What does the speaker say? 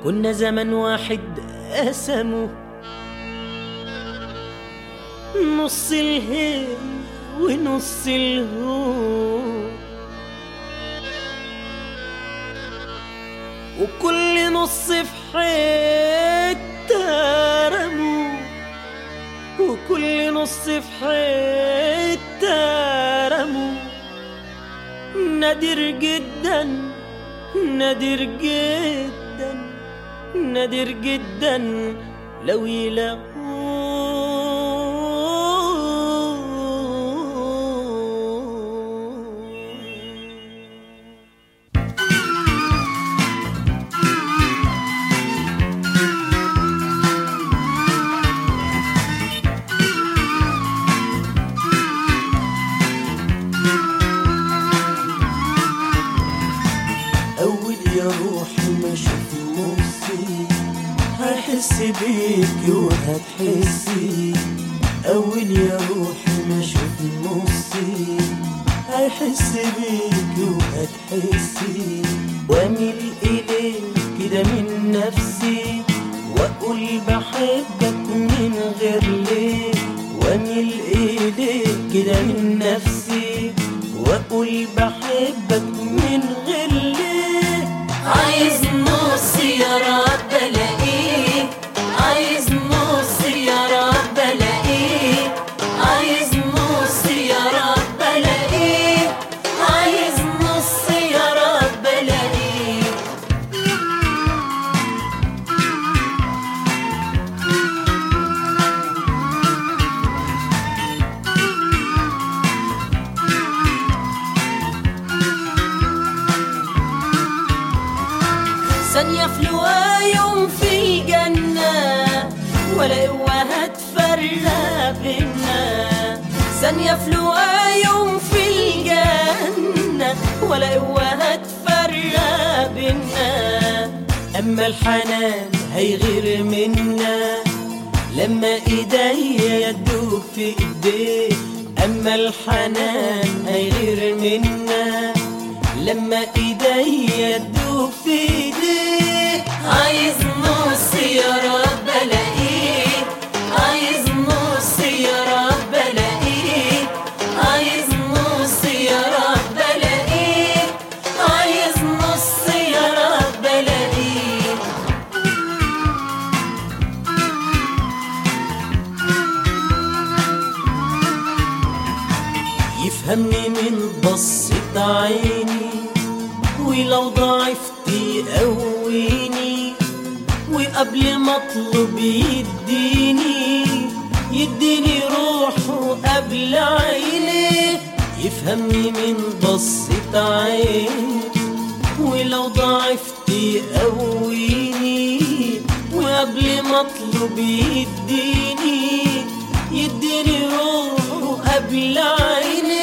كنا زمن واحد قسمه نص الهي ونص الهو، وكل نص في حتة رموا، وكل نص في حتة رموا. نادر جدا نادر جدا نادر جدا لو يلاقوا. أول يا روحي ما شوف نصي هحس بيك وهتحسي. أول يا روحي ما شوف نصي هحس بيك وهتحسي. واميل إليك كده من نفسي وأقول بحبك من غير ليه. واميل إليك كده من نفسي وأقول بحبك من غير ليه. عايز نص يا رب الاقيه، عايز نص يا رب الاقيه، عايز نص يا رب الاقيه، عايز نص يا رب الاقيه. ثانية في لقا يوم في الجنة ولا قوة هتفرق بينا. ثانية في لقا يوم في الجنة ولا قوة هتفرق بينا. أما الحنان هيغير منا لما إيديا يدوب في إيديه. أما الحنان هيغير منا لما إيديا يدوب في إيديه. عايز نص يا رب الاقيه، عايز نص يا رب الاقيه، عايز نص يا رب الاقيه، عايز نص يا رب الاقيه. يفهمني من بصة عيني ولو ضعفت يقويني، وقبل ما اطلب يديني روحه قبل عيني. يفهمني من بصة عيني ولو ضعفت يقويني، وقبل ما اطلب يديني روحه قبل عيني.